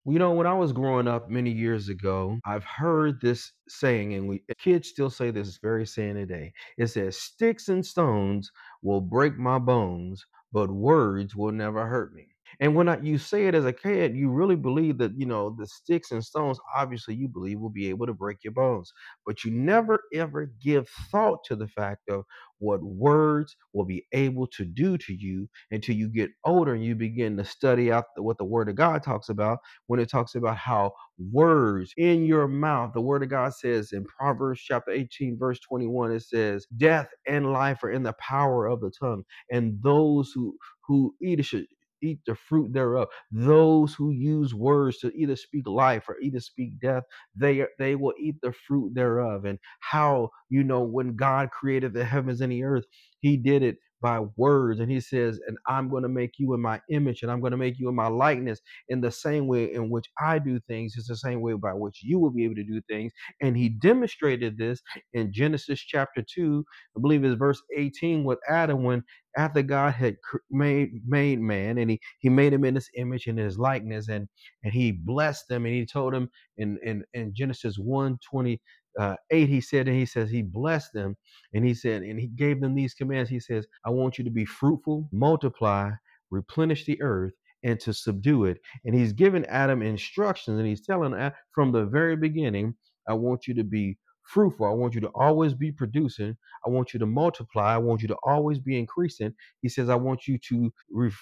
You know, when I was growing up many years ago, I've heard this saying, and kids still say this very saying today. It says, "Sticks and stones will break my bones, but words will never hurt me." And you say it as a kid, you really believe that, the sticks and stones, obviously, you believe will be able to break your bones. But you never ever give thought to the fact of what words will be able to do to you until you get older and you begin to study out what the Word of God talks about when it talks about how words in your mouth, the word of God says in Proverbs chapter 18, verse 21, it says, "Death and life are in the power of the tongue, and those who eat it should eat the fruit thereof." Those who use words to either speak life or either speak death, they will eat the fruit thereof. And how, when God created the heavens and the earth, he did it by words. And he says, "And I'm going to make you in my image, and I'm going to make you in my likeness." In the same way in which I do things is the same way by which you will be able to do things. And he demonstrated this in Genesis chapter 2, I believe it's verse 18, with Adam, when after God had made man, and he made him in his image and his likeness, and he blessed them, and he told him in Genesis 1:20, 8, he says he blessed them, and he said, and he gave them these commands. He says, "I want you to be fruitful, multiply, replenish the earth, and to subdue it." And he's giving Adam instructions, and he's telling from the very beginning, "I want you to be fruitful. I want you to always be producing. I want you to multiply. I want you to always be increasing." He says, "I want you to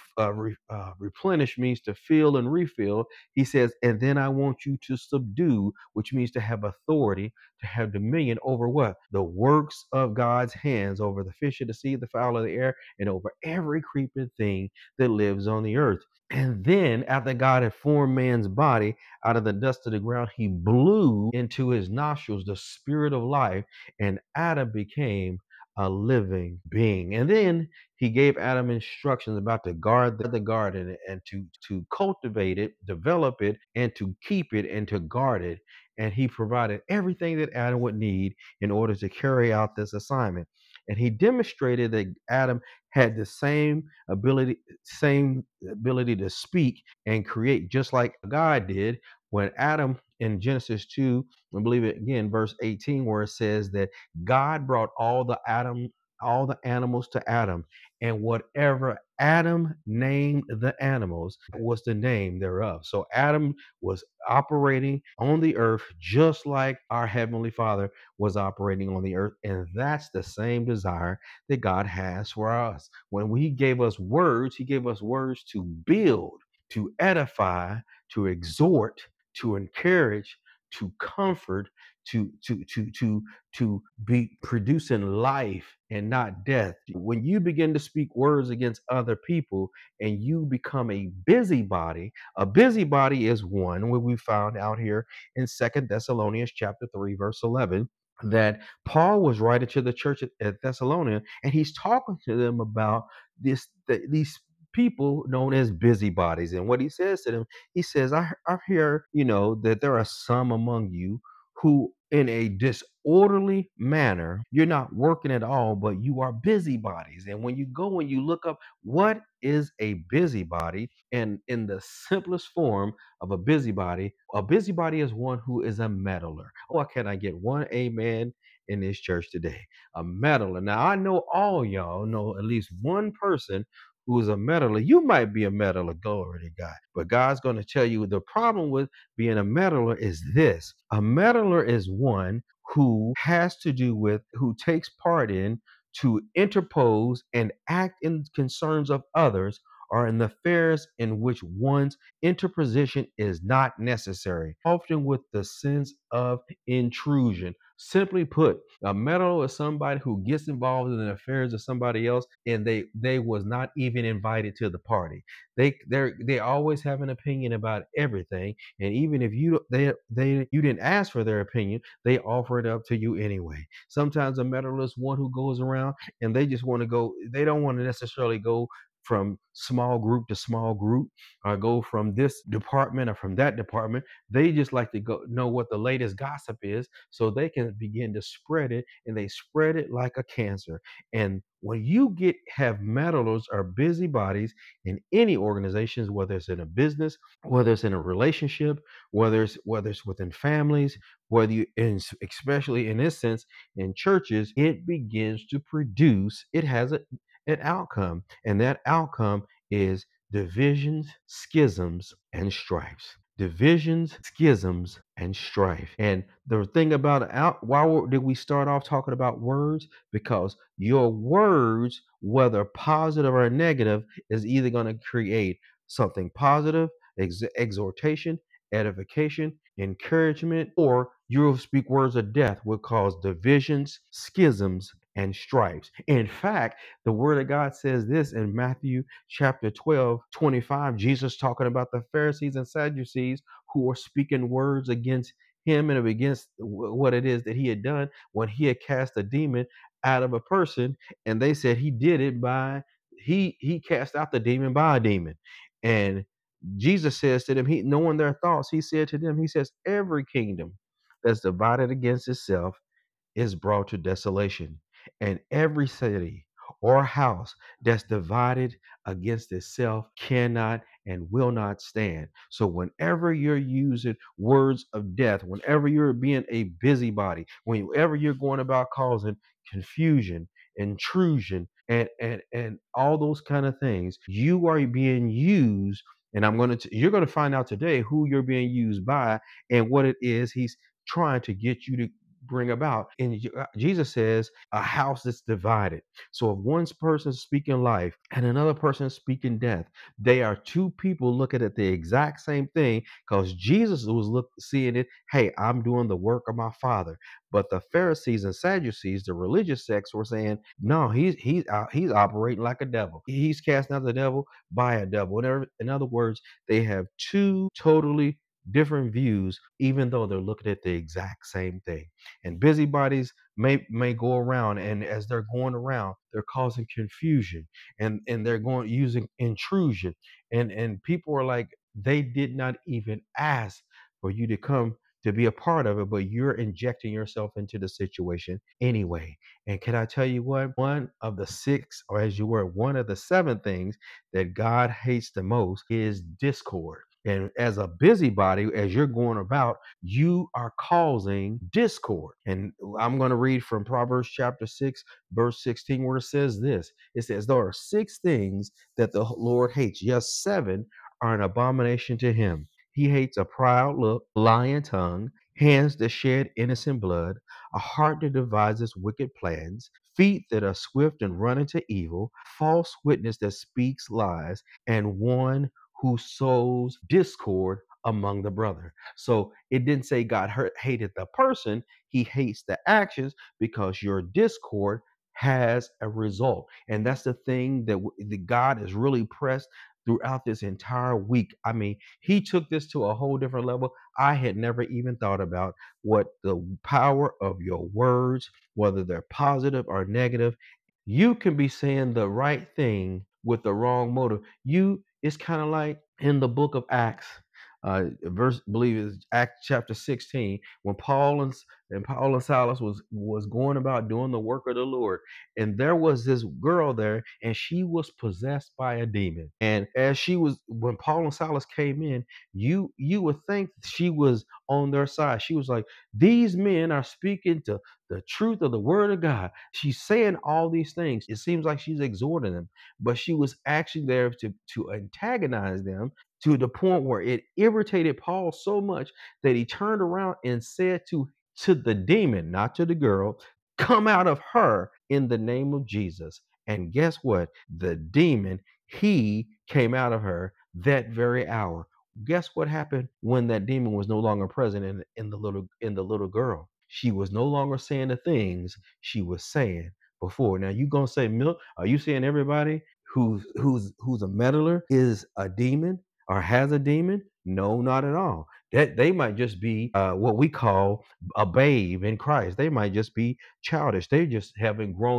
replenish," means to fill and refill. He says, "And then I want you to subdue," which means to have authority, to have dominion over what? The works of God's hands, over the fish of the sea, the fowl of the air, and over every creeping thing that lives on the earth. And then, after God had formed man's body out of the dust of the ground, he blew into his nostrils the spirit of life, and Adam became a living being. And then he gave Adam instructions about to guard the garden and to cultivate it, develop it, and to keep it and to guard it. And he provided everything that Adam would need in order to carry out this assignment. And he demonstrated that Adam had the same ability to speak and create, just like God did when Adam, in Genesis 2, I believe it again, verse 18, where it says that God brought all the animals to Adam, and whatever Adam named the animals was the name thereof. So Adam was operating on the earth just like our Heavenly Father was operating on the earth. And that's the same desire that God has for us. When He gave us words, He gave us words to build, to edify, to exhort, to encourage, to comfort, to be producing life and not death. When you begin to speak words against other people and you become a busybody is one where we found out here in Second Thessalonians chapter 3, verse 11, that Paul was writing to the church at Thessalonica, and he's talking to them about these people known as busybodies. And what he says to them, he says, I hear, that there are some among you who, in a disorderly manner, you're not working at all, but you are busybodies. And when you go and you look up what is a busybody, and in the simplest form of a busybody is one who is a meddler. Oh, can I get one amen in this church today? A meddler. Now, I know all y'all know at least one person who is a meddler. You might be a meddler, glory to God. But God's going to tell you the problem with being a meddler is this: a meddler is one who has to do with, who takes part in, to interpose and act in concerns of others, or in the affairs in which one's interposition is not necessary, often with the sense of intrusion. Simply put, a meddler is somebody who gets involved in the affairs of somebody else, and they was not even invited to the party. They always have an opinion about everything, and even if you didn't ask for their opinion, they offer it up to you anyway. Sometimes a meddler is one who goes around and they just want to go. They don't want to necessarily go from small group to small group, or go from this department or from that department. They just like to go know what the latest gossip is so they can begin to spread it, and they spread it like a cancer. And when you get have meddlers or busybodies in any organizations, whether it's in a business, whether it's in a relationship, whether it's within families, whether you in especially in this sense in churches, it begins to produce. It has an outcome, and that outcome is divisions, schisms, and strifes. Divisions, schisms, and strife. And the thing about out, why did we start off talking about words? Because your words, whether positive or negative, is either going to create something positive, exhortation, edification, encouragement, or you'll speak words of death, will cause divisions, schisms, and stripes. In fact, the word of God says this in Matthew chapter 12:25. Jesus talking about the Pharisees and Sadducees who were speaking words against him and against what it is that he had done when he had cast a demon out of a person. And they said he did it by he cast out the demon by a demon. And Jesus says to them, he knowing their thoughts, he said to them, he says, every kingdom that's divided against itself is brought to desolation, and every city or house that's divided against itself cannot and will not stand. So, whenever you're using words of death, whenever you're being a busybody, whenever you're going about causing confusion, intrusion, and all those kind of things, you are being used. And you're going to find out today who you're being used by and what it is he's trying to get you to bring about. And Jesus says a house that's divided. So if one person's speaking life and another person is speaking death, they are two people looking at the exact same thing, because Jesus was seeing it. Hey, I'm doing the work of my Father. But the Pharisees and Sadducees, the religious sects, were saying, no, he's operating like a devil. He's casting out the devil by a devil. In other words, they have two totally different views, even though they're looking at the exact same thing. And busybodies may go around, and as they're going around, they're causing confusion, and they're going using intrusion, and people are like, they did not even ask for you to come to be a part of it, but you're injecting yourself into the situation anyway. And can I tell you what? One of the six, or as you were, one of the seven things that God hates the most is discord. And as a busybody, as you're going about, you are causing discord. And I'm going to read from Proverbs chapter 6, verse 16, where it says this. It says, there are six things that the Lord hates. Yes, seven are an abomination to him. He hates a proud look, lying tongue, hands that shed innocent blood, a heart that devises wicked plans, feet that are swift and run into evil, false witness that speaks lies, and one who sows discord among the brother. So it didn't say God hated the person, he hates the actions, because your discord has a result. And that's the thing that God is really pressed throughout this entire week. I mean, he took this to a whole different level. I had never even thought about what the power of your words, whether they're positive or negative. You can be saying the right thing with the wrong motive. It's kind of like in the book of Acts, verse, I believe it's Acts chapter 16, when Paul and Silas was going about doing the work of the Lord, and there was this girl there, and she was possessed by a demon. And when Paul and Silas came in, you would think she was on their side. She was like, these men are speaking to the truth of the word of God. She's saying all these things. It seems like she's exhorting them, but she was actually there to antagonize them, to the point where it irritated Paul so much that he turned around and said to the demon, not to the girl, come out of her in the name of Jesus. And guess what? The demon, he came out of her that very hour. Guess what happened when that demon was no longer present in the little girl? She was no longer saying the things she was saying before. Now you gonna say, Milk, are you saying everybody who's a meddler is a demon or has a demon? No, not at all. That they might just be what we call a babe in Christ. They might just be childish. They just haven't grown up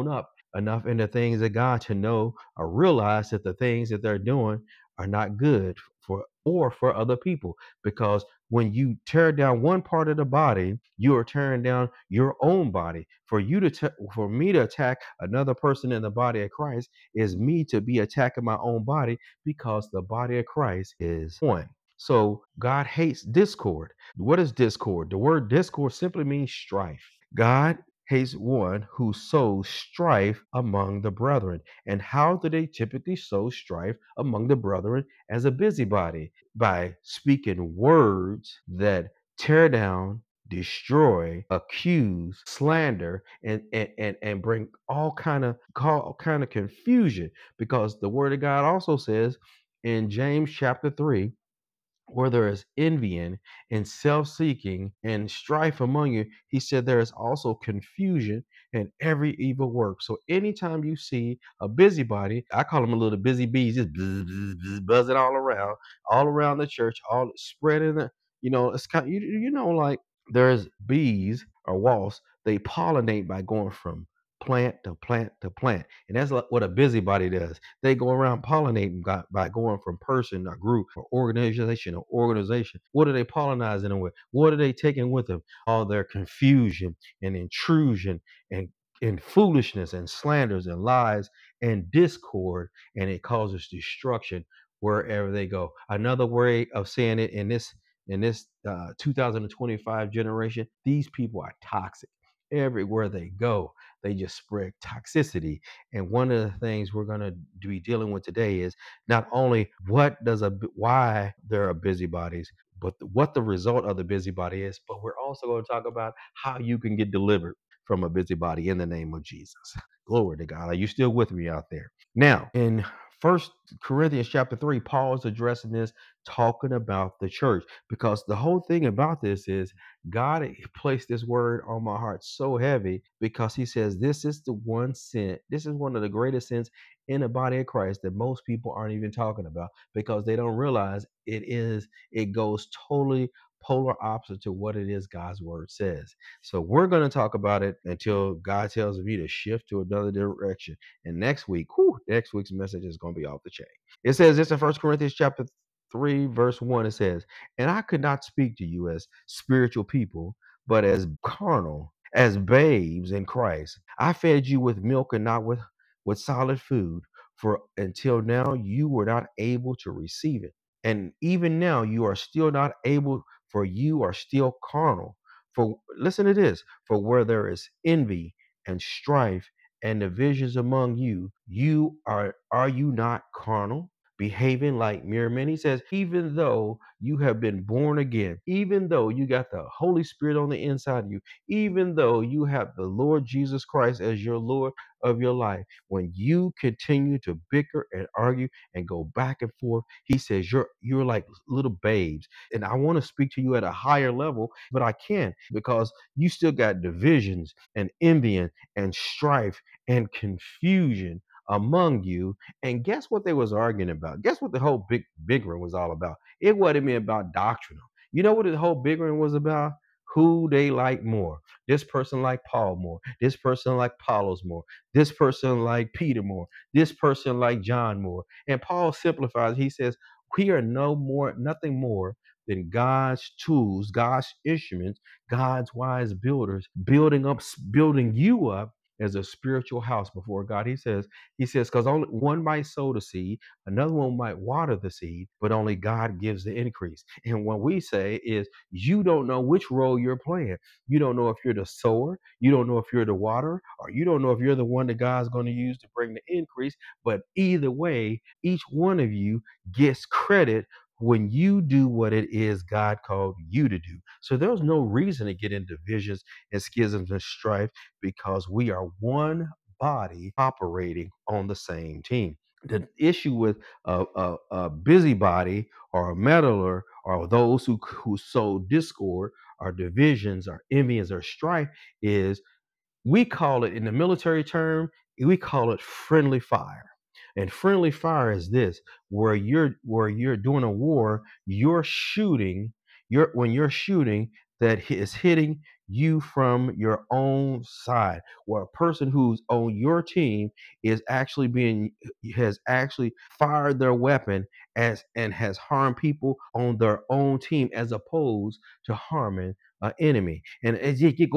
enough in the things of God to know or realize that the things that they're doing are not good for other people. Because when you tear down one part of the body, you are tearing down your own body. For me to attack another person in the body of Christ is me to be attacking my own body, because the body of Christ is one. So God hates discord. What is discord? The word discord simply means strife. God hates one who sows strife among the brethren. And how do they typically sow strife among the brethren? As a busybody, by speaking words that tear down, destroy, accuse, slander, and bring all kind of confusion. Because the word of God also says in James chapter 3, where there is envying and self-seeking and strife among you, he said there is also confusion and every evil work. So anytime you see a busybody, I call them a little busy bees, just buzzing all around the church, all spreading the, it's kind of, like there's bees or wasps, they pollinate by going from plant to plant to plant. And that's like what a busybody does. They go around pollinating by going from person or group or organization or organization. What are they pollinizing them with? What are they taking with them? All their confusion and intrusion and foolishness and slanders and lies and discord, and it causes destruction wherever they go. Another way of saying it in this 2025 generation, these people are toxic. Everywhere they go, they just spread toxicity. And one of the things we're going to be dealing with today is not only why there are busybodies, but what the result of the busybody is. But we're also going to talk about how you can get delivered from a busybody in the name of Jesus. Glory to God. Are you still with me out there? Now, in First Corinthians chapter 3, Paul is addressing this, talking about the church, because the whole thing about this is God placed this word on my heart so heavy, because he says this is the one sin. This is one of the greatest sins in the body of Christ that most people aren't even talking about, because they don't realize it goes totally polar opposite to what it is God's word says. So we're going to talk about it until God tells me to shift to another direction. And next week's message is going to be off the chain. It says this in First Corinthians chapter 3, verse 1. It says, "And I could not speak to you as spiritual people, but as carnal, as babes in Christ. I fed you with milk and not with solid food, for until now you were not able to receive it. And even now you are still not able, for you are still carnal. For listen to this, for where there is envy and strife and divisions among you, are you not carnal, behaving like mere men?" He says, even though you have been born again, even though you got the Holy Spirit on the inside of you, even though you have the Lord Jesus Christ as your Lord of your life, when you continue to bicker and argue and go back and forth, he says you're like little babes. And I want to speak to you at a higher level, but I can't, because you still got divisions and envy and strife and confusion among you. And guess what they was arguing about? Guess what the whole bickering was all about? It wasn't even about doctrinal. You know what the whole bickering was about? Who they like more. This person like Paul more. This person like Apollos more. This person like Peter more. This person like John more. And Paul simplifies. He says, we are nothing more than God's tools, God's instruments, God's wise builders, building you up as a spiritual house before God. He says, because only one might sow the seed, another one might water the seed, but only God gives the increase. And what we say is, you don't know which role you're playing. You don't know if you're the sower, you don't know if you're the waterer, or you don't know if you're the one that God's going to use to bring the increase. But either way, each one of you gets credit when you do what it is God called you to do. So there's no reason to get into divisions and schisms and strife, because we are one body operating on the same team. The issue with a busybody or a meddler, or those who sow discord or divisions or envies or strife, is, we call it, in the military term, we call it friendly fire. And friendly fire is this, where you're doing a war, you're shooting, when you're shooting, that is hitting you from your own side, or a person who's on your team is actually being has actually fired their weapon as and has harmed people on their own team as opposed to harming an enemy. And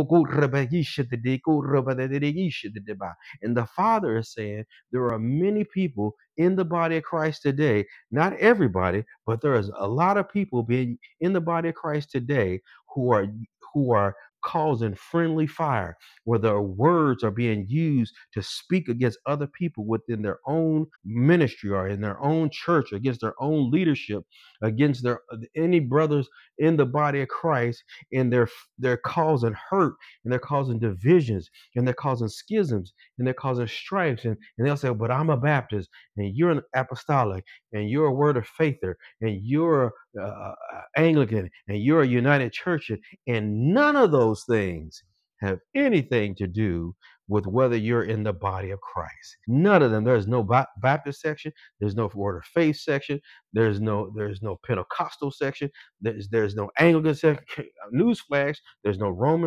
the Father is saying there are many people in the body of Christ today, not everybody, but there is a lot of people being in the body of Christ today who are who are causing friendly fire, where their words are being used to speak against other people within their own ministry or in their own church, against their own leadership, against their any brothers in the body of Christ, and they're causing hurt, and they're causing divisions, and they're causing schisms, and they're causing stripes, and they'll say, but I'm a Baptist, and you're an apostolic, and you're a word of faither, and you're Anglican, and you're a United Church, and none of those things have anything to do with whether you're in the body of Christ. None of them. There's no Baptist section. There's no Word of Faith section. There's no Pentecostal section. There's no Anglican section. Newsflash. There's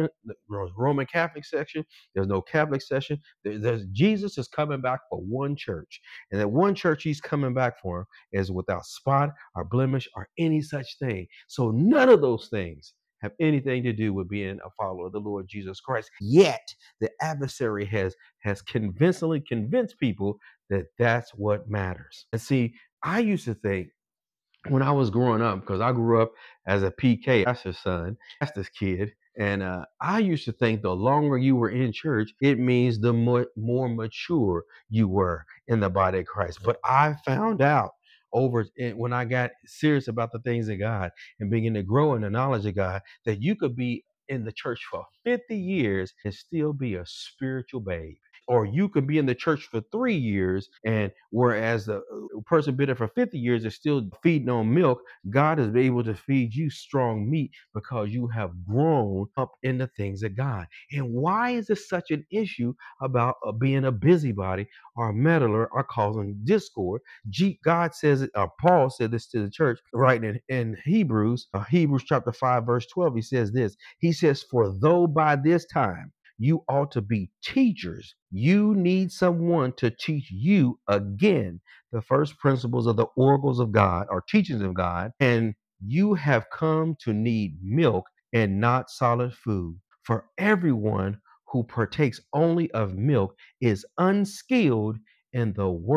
no Roman Catholic section. There's no Catholic section. There's Jesus is coming back for one church, and that one church he's coming back for is without spot or blemish or any such thing. So none of those things have anything to do with being a follower of the Lord Jesus Christ. Yet the adversary has convincingly convinced people that that's what matters. And see, I used to think when I was growing up, because I grew up as a PK, pastor's son, pastor's kid, and I used to think the longer you were in church, it means the more mature you were in the body of Christ. But I found out when I got serious about the things of God and began to grow in the knowledge of God, that you could be in the church for 50 years and still be a spiritual babe. Or you could be in the church for 3 years, and whereas the person been there for 50 years is still feeding on milk, God is able to feed you strong meat because you have grown up in the things of God. And why is this such an issue about being a busybody or a meddler or causing discord? God says it, or Paul said this to the church, right in Hebrews, Hebrews chapter 5, verse 12. He says this. He says, "For though by this time you ought to be teachers, you need someone to teach you again the first principles of the oracles of God or teachings of God, and you have come to need milk and not solid food. For everyone who partakes only of milk is unskilled in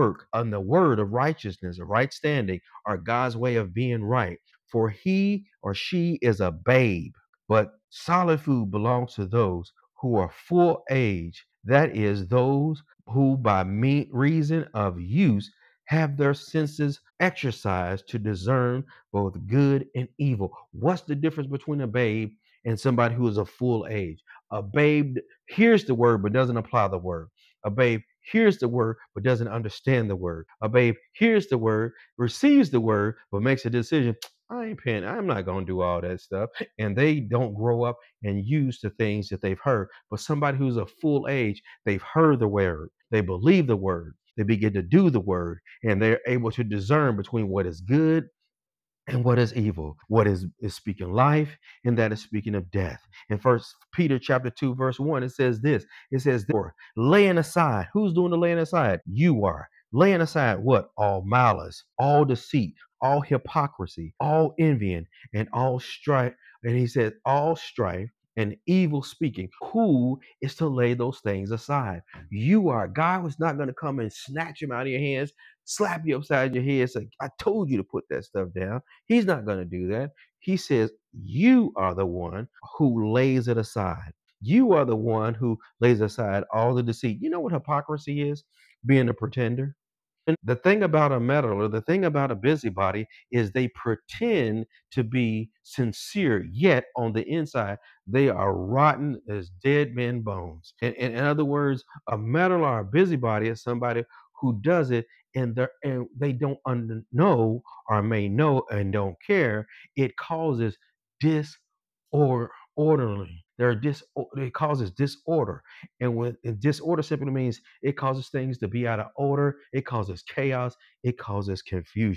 the word of righteousness, of right standing, or God's way of being right. For he or she is a babe, but solid food belongs to those who are full age, that is, those who by reason of use have their senses exercised to discern both good and evil." What's the difference between a babe and somebody who is of full age? A babe hears the word but doesn't apply the word. A babe hears the word but doesn't understand the word. A babe hears the word, receives the word, but makes a decision. I ain't paying. I'm not going to do all that stuff. And they don't grow up and use the things that they've heard. But somebody who's of full age, they've heard the word, they believe the word, they begin to do the word, and they're able to discern between what is good and what is evil, what is speaking life, and that is speaking of death. In First Peter chapter 2, verse 1, it says this. It says, "Therefore, laying aside," who's doing the laying aside? You are. Laying aside what? All malice, all deceit, all hypocrisy, all envying, and all strife. And he said, all strife and evil speaking. Who is to lay those things aside? You are. God was not going to come and snatch them out of your hands, slap you upside your head, say, I told you to put that stuff down. He's not going to do that. He says, you are the one who lays it aside. You are the one who lays aside all the deceit. You know what hypocrisy is? Being a pretender. The thing about a meddler, the thing about a busybody is they pretend to be sincere, yet on the inside, they are rotten as dead men bones. In other words, a meddler or a busybody is somebody who does it and they don't know or may know and don't care. It causes disorderly. It causes disorder. And disorder simply means it causes things to be out of order. It causes chaos. It causes confusion.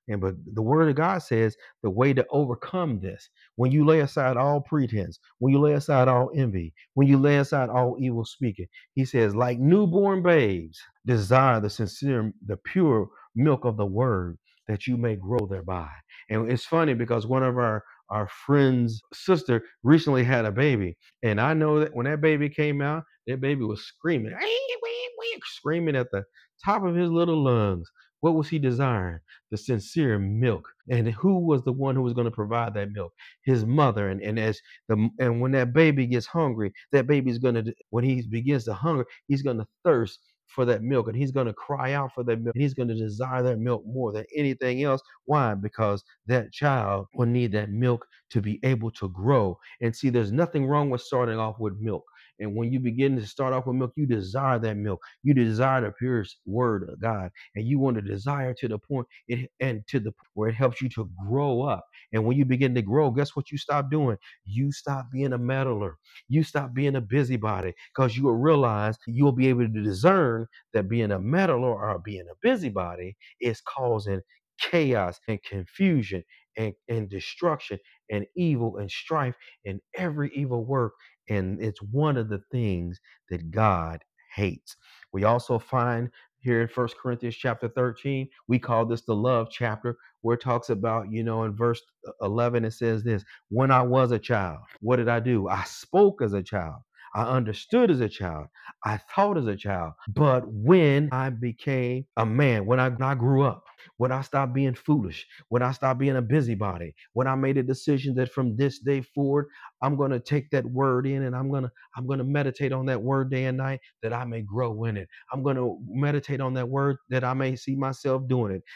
But the word of God says the way to overcome this, when you lay aside all pretense, when you lay aside all envy, when you lay aside all evil speaking, he says, like newborn babes, desire the sincere, the pure milk of the word that you may grow thereby. And it's funny because one of our friend's sister recently had a baby. And I know that when that baby came out, that baby was screaming, screaming at the top of his little lungs. What was he desiring? The sincere milk. And who was the one who was going to provide that milk? His mother. And when that baby gets hungry, that baby's going to, when he begins to hunger, he's going to thirst for that milk, and he's going to cry out for that milk, and he's going to desire that milk more than anything else. Why? Because that child will need that milk to be able to grow. And see, there's nothing wrong with starting off with milk. And when you begin to start off with milk, you desire that milk. You desire the purest word of God, and you want to desire to the point where it helps you to grow up. And when you begin to grow, guess what you stop doing? You stop being a meddler. You stop being a busybody, because you will realize you'll be able to discern that being a meddler or being a busybody is causing chaos and confusion and destruction and evil and strife and every evil work. And it's one of the things that God hates. We also find here in First Corinthians chapter 13, we call this the love chapter, where it talks about, in verse 11, it says this: when I was a child, what did I do? I spoke as a child. I understood as a child. I thought as a child. But when I became a man, when I grew up, when I stopped being foolish, when I stopped being a busybody, when I made a decision that from this day forward, I'm going to take that word in, and I'm going to meditate on that word day and night, that I may grow in it. I'm going to meditate on that word that I may see myself doing it.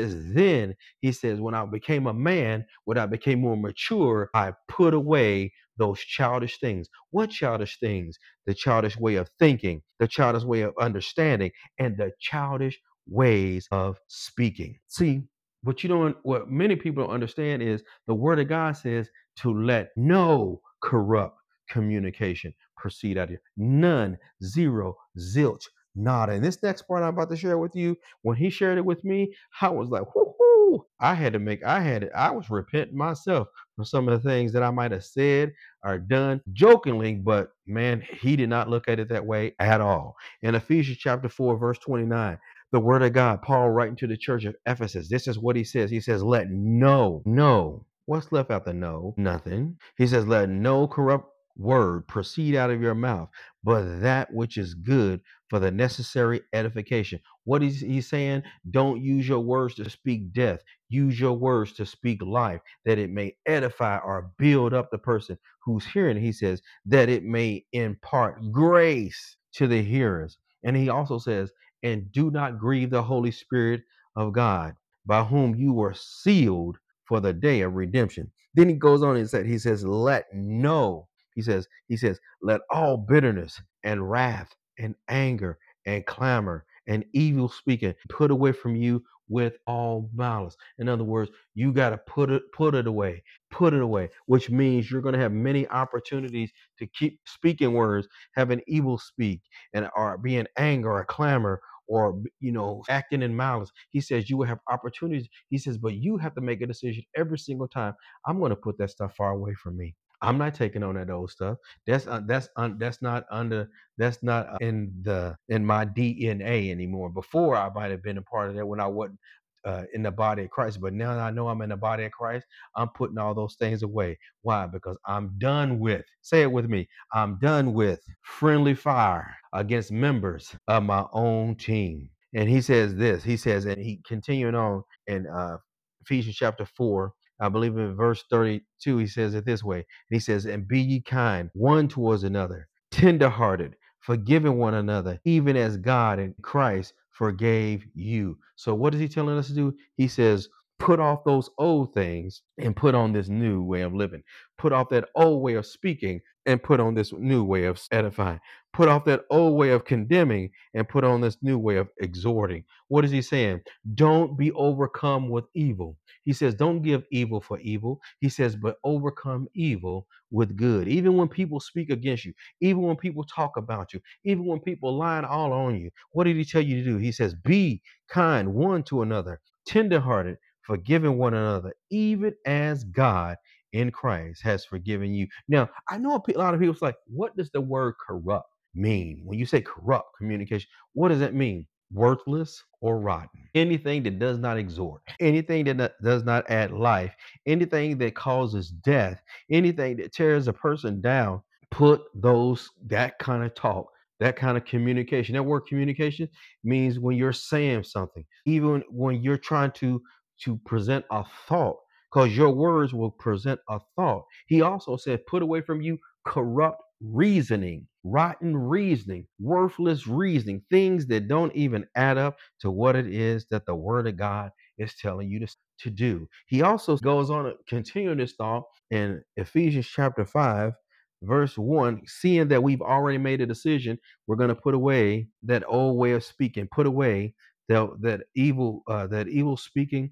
He says, when I became a man, when I became more mature, I put away those childish things. What childish things? The childish way of thinking, the childish way of understanding, and the childish ways of speaking. See, what many people don't understand is the word of God says to let no corrupt communication proceed out of you. None, zero, zilch, nada. And this next part I'm about to share with you, when he shared it with me, I was like, whoo, I was repenting myself for some of the things that I might have said or done jokingly, but man, he did not look at it that way at all. In Ephesians chapter 4, verse 29, the word of God, Paul writing to the church of Ephesus, this is what he says. He says, let no. What's left after no? Nothing. He says, let no corrupt word proceed out of your mouth, but that which is good for the necessary edification. What is he saying? Don't use your words to speak death. Use your words to speak life, that it may edify or build up the person who's hearing. He says that it may impart grace to the hearers. And he also says, and do not grieve the Holy Spirit of God, by whom you were sealed for the day of redemption. Then he goes on and says, let all bitterness and wrath and anger and clamor and evil speaking put away from you with all malice. In other words, you got to put it away, which means you're going to have many opportunities to keep speaking words, having evil speak, and or being anger or clamor, or acting in malice. He says you will have opportunities. He says, but you have to make a decision every single time. I'm going to put that stuff far away from me. I'm not taking on that old stuff. That's not in my DNA anymore. Before, I might have been a part of that when I wasn't in the body of Christ, but now that I know I'm in the body of Christ, I'm putting all those things away. Why? Because I'm done with. Say it with me. I'm done with friendly fire against members of my own team. And he says this. He says, and he continuing on in Ephesians chapter 4. I believe in verse 32, he says it this way. And he says, and be ye kind one towards another, tenderhearted, forgiving one another, even as God in Christ forgave you. So what is he telling us to do? He says, put off those old things and put on this new way of living. Put off that old way of speaking and put on this new way of edifying. Put off that old way of condemning and put on this new way of exhorting. What is he saying? Don't be overcome with evil. He says, don't give evil for evil. He says, but overcome evil with good. Even when people speak against you, even when people talk about you, even when people lying all on you, what did he tell you to do? He says, be kind one to another, tenderhearted, forgiving one another, even as God in Christ has forgiven you. Now, I know a lot of people's like, what does the word corrupt mean? When you say corrupt communication, what does that mean? Worthless or rotten. Anything that does not exhort, anything that does not add life, anything that causes death, anything that tears a person down. Put that kind of talk, that kind of communication. That word communication means when you're saying something, even when you're trying to present a thought, because your words will present a thought. He also said, put away from you corrupt reasoning, rotten reasoning, worthless reasoning, things that don't even add up to what it is that the word of God is telling you to do. He also goes on to continue this thought in Ephesians chapter 5, verse 1, seeing that we've already made a decision, we're going to put away that old way of speaking, put away that evil speaking,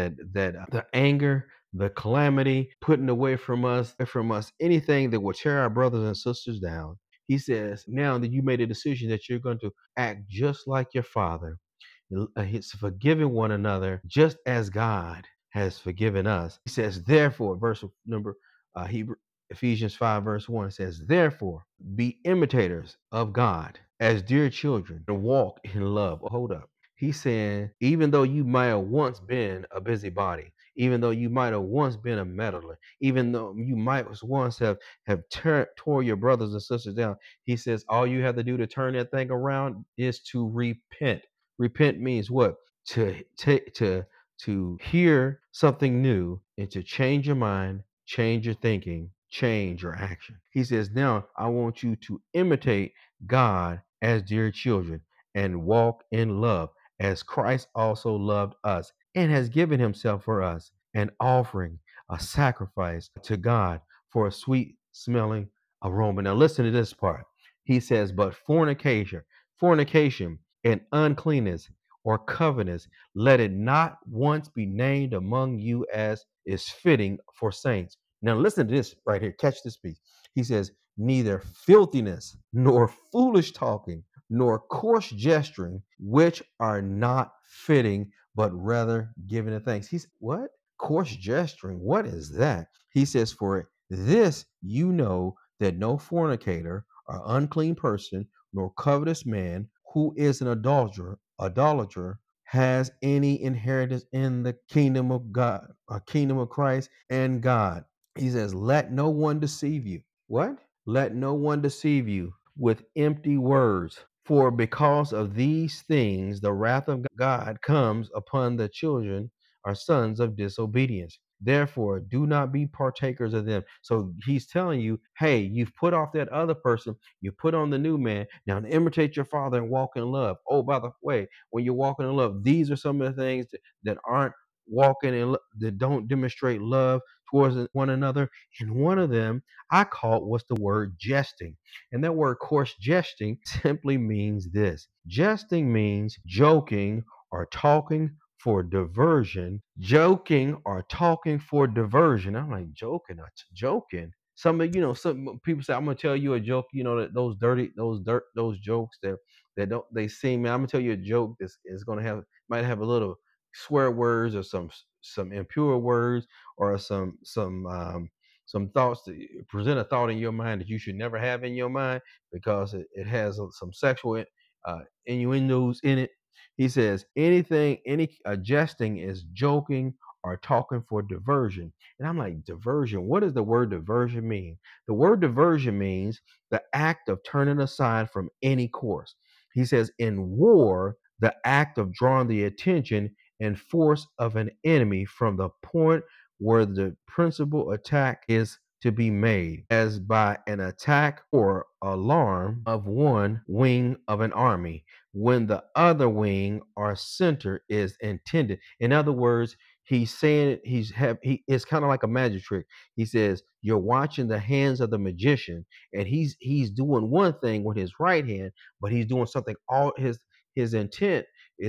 the anger, the calamity, putting away from us anything that will tear our brothers and sisters down. He says, now that you made a decision that you're going to act just like your father, he's forgiving one another just as God has forgiven us. He says, therefore, verse number Hebrew Ephesians 5, verse 1 says, therefore, be imitators of God as dear children and walk in love. Hold up. He's saying, even though you might have once been a busybody, even though you might have once been a meddler, even though you might once have tore your brothers and sisters down, he says all you have to do to turn that thing around is to repent. Repent means what? To take to hear something new and to change your mind, change your thinking, change your action. He says, now I want you to imitate God as dear children and walk in love as Christ also loved us and has given himself for us, an offering, a sacrifice to God for a sweet smelling aroma. Now listen to this part. He says, but fornication and uncleanness or covetousness, let it not once be named among you as is fitting for saints. Now listen to this right here. Catch this piece. He says, neither filthiness nor foolish talking nor coarse gesturing, which are not fitting, but rather giving of thanks. He's what? Coarse gesturing. What is that? He says, for this you know that no fornicator or unclean person, nor covetous man who is an idolater has any inheritance in the kingdom of God, a kingdom of Christ and God. He says, let no one deceive you. What? Let no one deceive you with empty words. For because of these things, the wrath of God comes upon the children or sons of disobedience. Therefore, do not be partakers of them. So he's telling you, hey, you've put off that other person, you put on the new man. Now imitate your father and walk in love. Oh, by the way, when you're walking in love, these are some of the things that aren't walking in that don't demonstrate love towards one another. And one of them I called was the word jesting. And that word, coarse jesting, simply means this. Jesting means joking or talking for diversion. Joking or talking for diversion. I'm like, joking. Some people say, I'm gonna tell you a joke, that those jokes that don't they seem, man, I'm gonna tell you a joke that's is gonna might have a little swear words or some impure words or some thoughts to present a thought in your mind that you should never have in your mind because it has some sexual innuendos in it. He says any jesting is joking or talking for diversion. And I'm like, diversion? What does the word diversion mean? The word diversion means the act of turning aside from any course. He says, in war, the act of drawing the attention and force of an enemy from the point where the principal attack is to be made, as by an attack or alarm of one wing of an army, when the other wing or center is intended. In other words, he's saying he it's kind of like a magic trick. He says you're watching the hands of the magician, and he's doing one thing with his right hand, but he's doing something. All his intent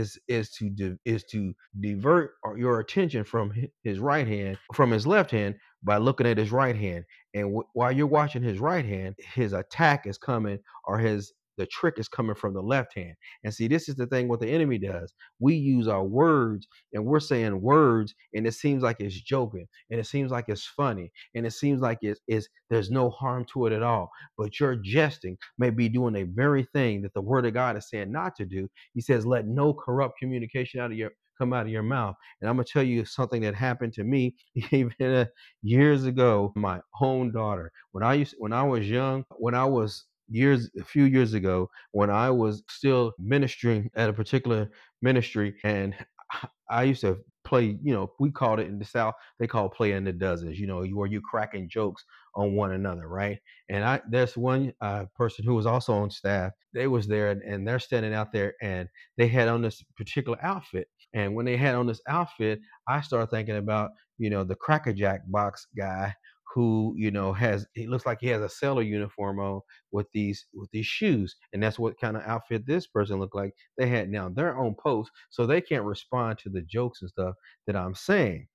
is to divert your attention from his right hand from his left hand by looking at his right hand. And while you're watching his right hand, his attack is coming, or the trick is coming from the left hand. And see, this is the thing what the enemy does. We use our words and we're saying words and it seems like it's joking and it seems like it's funny and it seems like it's there's no harm to it at all. But your jesting may be doing a very thing that the word of God is saying not to do. He says, let no corrupt communication come out of your mouth. And I'm gonna tell you something that happened to me even years ago. My own daughter, when I was young, when I was a few years ago, when I was still ministering at a particular ministry, and I used to play, we called it in the South, they call playing the dozens, where you cracking jokes on one another, right? And there's one person who was also on staff. They was there and they're standing out there and they had on this particular outfit. And when they had on this outfit, I started thinking about, the Cracker Jack box guy who, he looks like he has a sailor uniform on with these shoes. And that's what kind of outfit this person looked like. They had now their own post, so they can't respond to the jokes and stuff that I'm saying.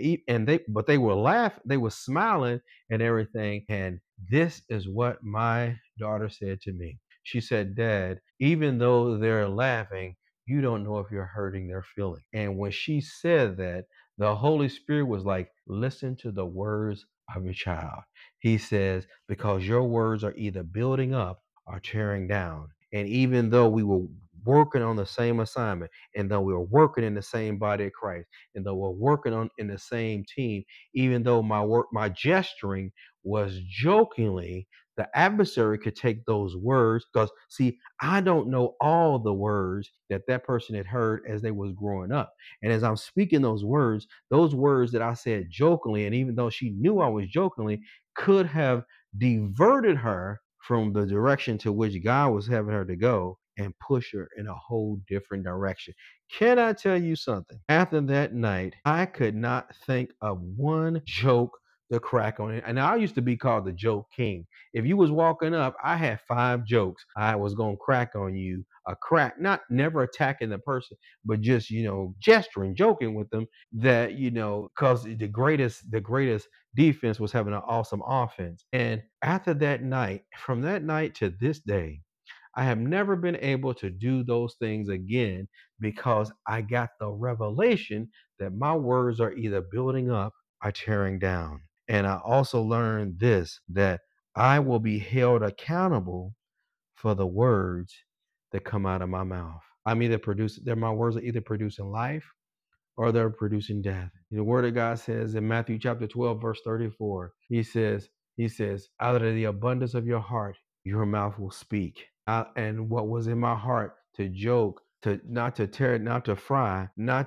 But they were they were smiling and everything. And this is what my daughter said to me. She said, Dad, even though they're laughing, you don't know if you're hurting their feelings. And when she said that, the Holy Spirit was like, listen to the words of your child. He says, because your words are either building up or tearing down. And even though we were working on the same assignment, and though we were working in the same body of Christ, and though we're working on in the same team, even though my gesturing was jokingly, the adversary could take those words because see, I don't know all the words that that person had heard as they was growing up. And as I'm speaking those words that I said jokingly, and even though she knew I was jokingly, could have diverted her from the direction to which God was having her to go and push her in a whole different direction. Can I tell you something? After that night, I could not think of one joke to crack on it. And I used to be called the joke king. If you was walking up, I had 5 jokes I was gonna crack on you. A crack, not never attacking the person, but just gesturing, joking with them. That because the greatest defense was having an awesome offense. And after that night, from that night to this day, I have never been able to do those things again because I got the revelation that my words are either building up or tearing down. And I also learned this that I will be held accountable for the words that come out of my mouth. My words are either producing life or they're producing death. The word of God says in Matthew chapter 12, verse 34, he says, out of the abundance of your heart, your mouth will speak. And what was in my heart to joke, to not to tear, not to fry,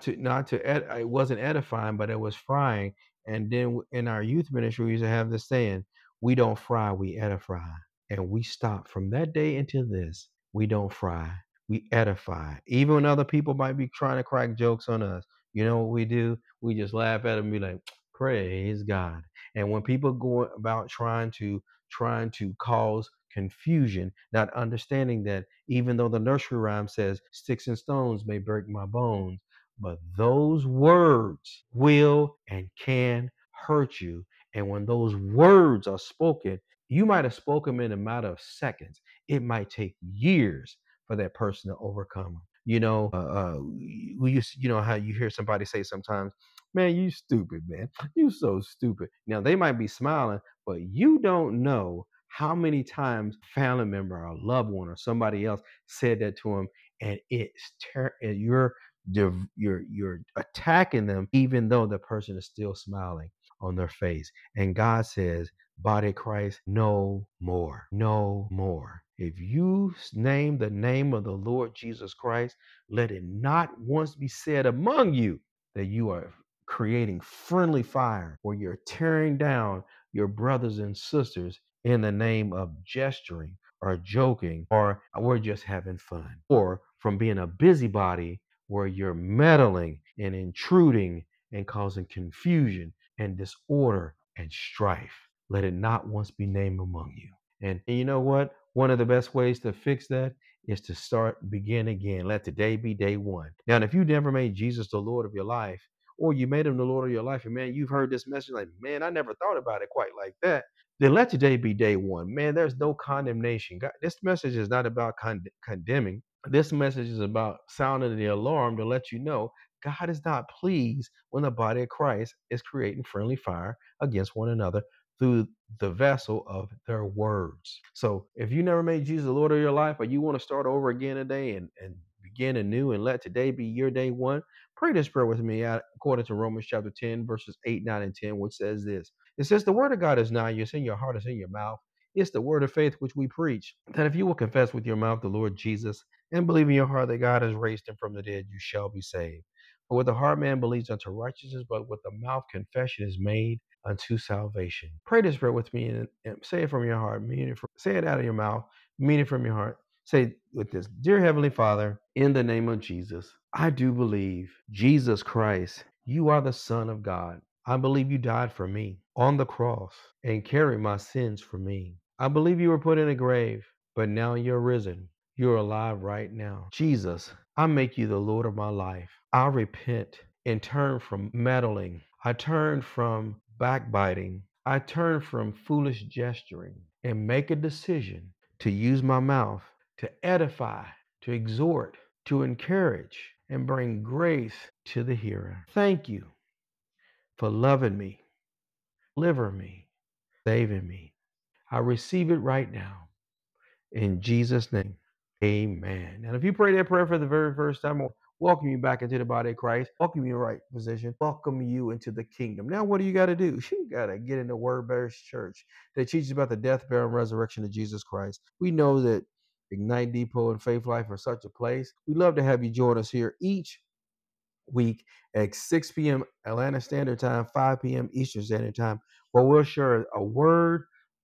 it wasn't edifying, but it was frying. And then in our youth ministry, we used to have this saying, we don't fry, we edify. And we stopped from that day until this. We don't fry, we edify. Even when other people might be trying to crack jokes on us, you know what we do? We just laugh at them and be like, praise God. And when people go about trying to cause confusion, not understanding that even though the nursery rhyme says sticks and stones may break my bones, but those words will and can hurt you. And when those words are spoken, you might have spoken them in a matter of seconds. It might take years for that person to overcome them. How you hear somebody say sometimes, man, you stupid, man. You so stupid. Now they might be smiling, but you don't know how many times a family member or a loved one or somebody else said that to him, and and you're attacking them even though the person is still smiling on their face. And God says, body of Christ, no more, no more. If you name the name of the Lord Jesus Christ, let it not once be said among you that you are creating friendly fire or you're tearing down your brothers and sisters in the name of gesturing or joking or we're just having fun, or from being a busybody where you're meddling and intruding and causing confusion and disorder and strife. Let it not once be named among you. And you know what? One of the best ways to fix that is to begin again. Let today be day one. Now, if you never made Jesus the Lord of your life, or you made him the Lord of your life, and man, you've heard this message like, man, I never thought about it quite like that. Then let today be day one. Man, there's no condemnation. God, this message is not about condemning. This message is about sounding the alarm to let you know God is not pleased when the body of Christ is creating friendly fire against one another through the vessel of their words. So if you never made Jesus the Lord of your life, or you want to start over again today and begin anew and let today be your day one, pray this prayer with me according to Romans chapter 10, verses 8, 9, and 10, which says this. It says, the word of God is nigh you, it's in your heart, it's in your mouth. It's the word of faith which we preach, that if you will confess with your mouth the Lord Jesus and believe in your heart that God has raised him from the dead, you shall be saved. For with the heart man believes unto righteousness, but with the mouth confession is made unto salvation. Pray this prayer with me and say it from your heart, say it out of your mouth, mean it from your heart. Say with this, dear Heavenly Father, in the name of Jesus, I do believe Jesus Christ, you are the Son of God. I believe you died for me on the cross and carried my sins for me. I believe you were put in a grave, but now you're risen. You're alive right now. Jesus, I make you the Lord of my life. I repent and turn from meddling. I turn from backbiting. I turn from foolish gesturing and make a decision to use my mouth to edify, to exhort, to encourage, and bring grace to the hearer. Thank you for loving me, delivering me, saving me. I receive it right now. In Jesus' name, amen. And if you pray that prayer for the very first time, I'll welcome you back into the body of Christ, welcome you in the right position, welcome you into the kingdom. Now, what do you got to do? You got to get in the Word Bearers Church that teaches about the death, burial, and resurrection of Jesus Christ. We know that Ignite Depot and Faith Life are such a place. We'd love to have you join us here each week at 6 p.m. Atlanta Standard Time, 5 p.m. Eastern Standard Time, where we'll share a word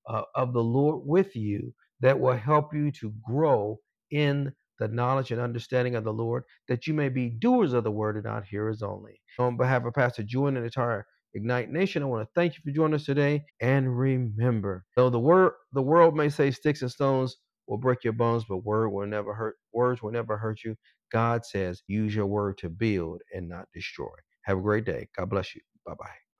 of the Lord with you that will help you to grow in the knowledge and understanding of the Lord, that you may be doers of the word and not hearers only. On behalf of Pastor Joy and the entire Ignite Nation, I want to thank you for joining us today. And remember, though the world may say sticks and stones will break your bones, but words will never hurt you. God says, use your word to build and not destroy. Have a great day. God bless you. Bye bye.